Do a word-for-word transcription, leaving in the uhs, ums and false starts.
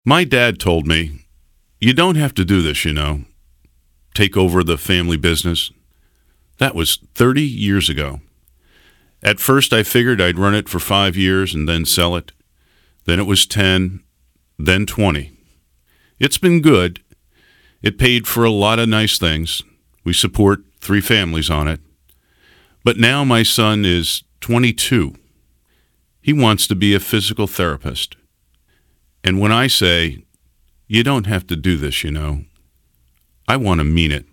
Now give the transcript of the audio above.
My dad told me, you don't have to do this, you know, take over the family business. That was thirty years ago. At first, I figured I'd run it for five years and then sell it. Then it was ten, then twenty. It's been good. It paid for a lot of nice things. We support three families on it. But now my son is twenty-two. He wants to be a physical therapist. And when I say, you don't have to do this, you know, I want to mean it.